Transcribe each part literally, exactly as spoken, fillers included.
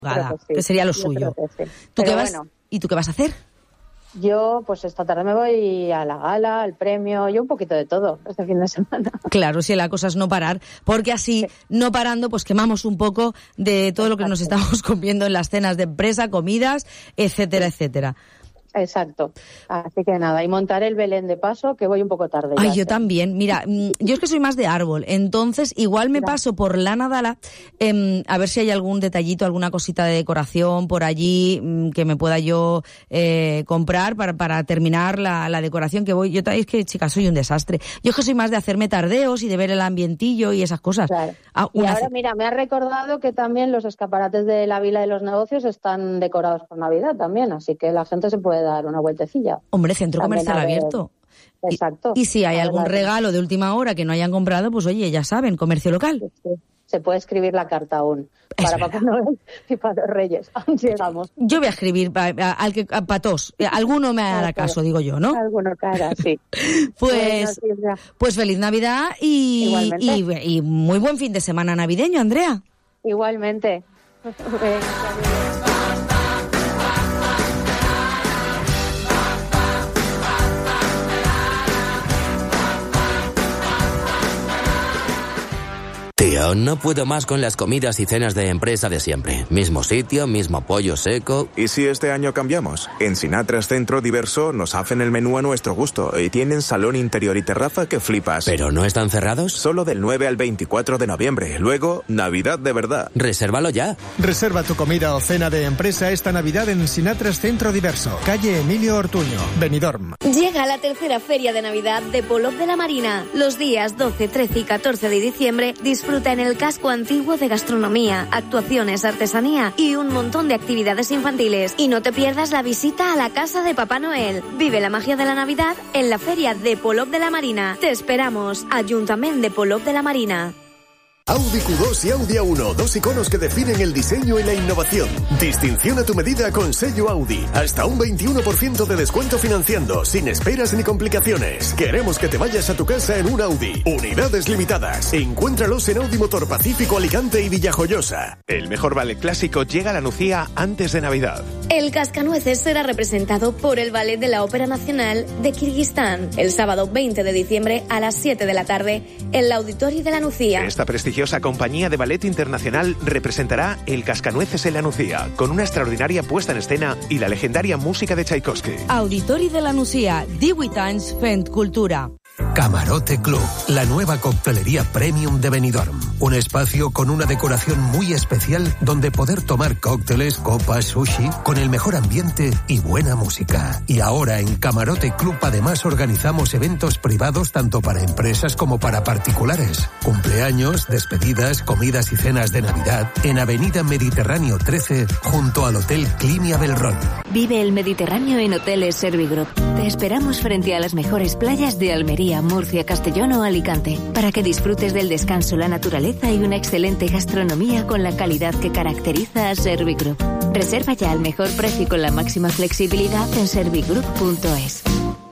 sí, que sería lo suyo. Sí. ¿Tú qué vas, bueno, ¿Y tú qué vas a hacer? Yo, pues esta tarde me voy a la gala, al premio, yo un poquito de todo este fin de semana. Claro, si la cosa es no parar, porque así, sí. no parando, pues quemamos un poco de todo Exacto. lo que nos estamos comiendo en las cenas de empresa, comidas, etcétera, etcétera. Exacto. Así que nada, y montaré el Belén de paso, que voy un poco tarde. Ay, ya, yo ¿sí? también. Mira, yo es que soy más de árbol, entonces igual me Mira. paso por la Nadala eh, a ver si hay algún detallito, alguna cosita de decoración por allí que me pueda yo eh, comprar para, para terminar la, la decoración que voy. Yo es que, chicas, soy un desastre. Yo es que soy más de hacerme tardeos y de ver el ambientillo y esas cosas. Claro. Ah, y ahora, c- mira, me ha recordado que también los escaparates de la Vila de los Negocios están decorados por Navidad también, así que la gente se puede dar una vueltecilla. Hombre, centro también comercial ver... abierto. Exacto. Y, y si hay algún ver... regalo de última hora que no hayan comprado, pues oye, ya saben, comercio local. Sí, sí. Se puede escribir la carta aún es para Papá Noel y para los Reyes. Aún llegamos. Yo voy a escribir al que para todos. Alguno me hará caso, digo yo, ¿no? Alguno cara, sí. Pues, bueno, pues feliz Navidad y, y, y muy buen fin de semana navideño, Andrea. Igualmente. Tío, no puedo más con las comidas y cenas de empresa de siempre. Mismo sitio, mismo pollo seco. ¿Y si este año cambiamos? En Sinatra's Centro Diverso nos hacen el menú a nuestro gusto y tienen salón interior y terraza que flipas. ¿Pero no están cerrados? Solo del nueve al veinticuatro de noviembre. Luego, Navidad de verdad. Resérvalo ya. Reserva tu comida o cena de empresa esta Navidad en Sinatra's Centro Diverso, calle Emilio Ortuño, Benidorm. Llega la tercera feria de Navidad de Polop de la Marina. Los días doce, trece y catorce de diciembre disfruta en el casco antiguo de gastronomía, actuaciones, artesanía y un montón de actividades infantiles. Y no te pierdas la visita a la casa de Papá Noel. Vive la magia de la Navidad en la feria de Polop de la Marina. Te esperamos. Ayuntamiento de Polop de la Marina. Audi Q dos y Audi A uno, dos iconos que definen el diseño y la innovación. Distinción a tu medida con sello Audi. Hasta un veintiuno por ciento de descuento financiando, sin esperas ni complicaciones. Queremos que te vayas a tu casa en un Audi. Unidades limitadas. Encuéntralos en Audi Motor Pacífico, Alicante y Villajoyosa. El mejor ballet clásico llega a la Nucía antes de Navidad. El Cascanueces será representado por el Ballet de la Ópera Nacional de Kirguistán el sábado veinte de diciembre a las siete de la tarde en el Auditorio de la Nucía. Esta prestigiosa compañía de ballet internacional representará el Cascanueces en la Nucía, con una extraordinaria puesta en escena y la legendaria música de Tchaikovsky. Auditori de la Nucía, divuit anys fent cultura. Camarote Club, la nueva coctelería premium de Benidorm. Un espacio con una decoración muy especial donde poder tomar cócteles, copas, sushi, con el mejor ambiente y buena música. Y ahora en Camarote Club además organizamos eventos privados tanto para empresas como para particulares. Cumpleaños, despedidas, comidas y cenas de Navidad en Avenida Mediterráneo trece junto al Hotel Clinia Belrón. Vive el Mediterráneo en Hoteles Servigroup. Te esperamos frente a las mejores playas de Almería, Murcia, Castellón o Alicante, para que disfrutes del descanso, la naturaleza y una excelente gastronomía con la calidad que caracteriza a Servigroup. Reserva ya al mejor precio y con la máxima flexibilidad en servigroup punto es.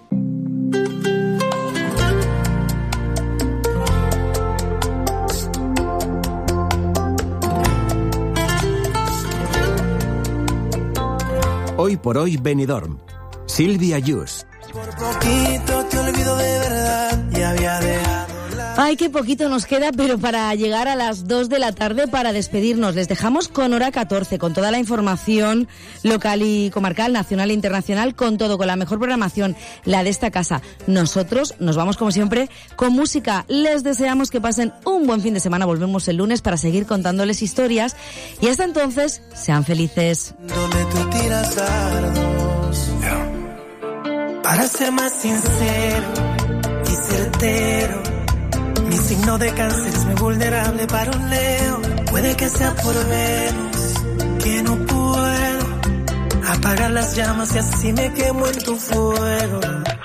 Hoy por hoy Benidorm. Silvia Yus. Por poquito te olvido de verdad y había dejado la... Ay, qué poquito nos queda, pero para llegar a las dos de la tarde para despedirnos. Les dejamos con Hora catorce, con toda la información local y comarcal, nacional e internacional, con todo, con la mejor programación, la de esta casa. Nosotros nos vamos, como siempre, con música. Les deseamos que pasen un buen fin de semana. Volvemos el lunes para seguir contándoles historias. Y hasta entonces, sean felices. Donde tú tiras dardos, para ser más sincero y certero, mi signo de cáncer es muy vulnerable para un Leo. Puede que sea por Venus, que no puedo apagar las llamas y así me quemo en tu fuego.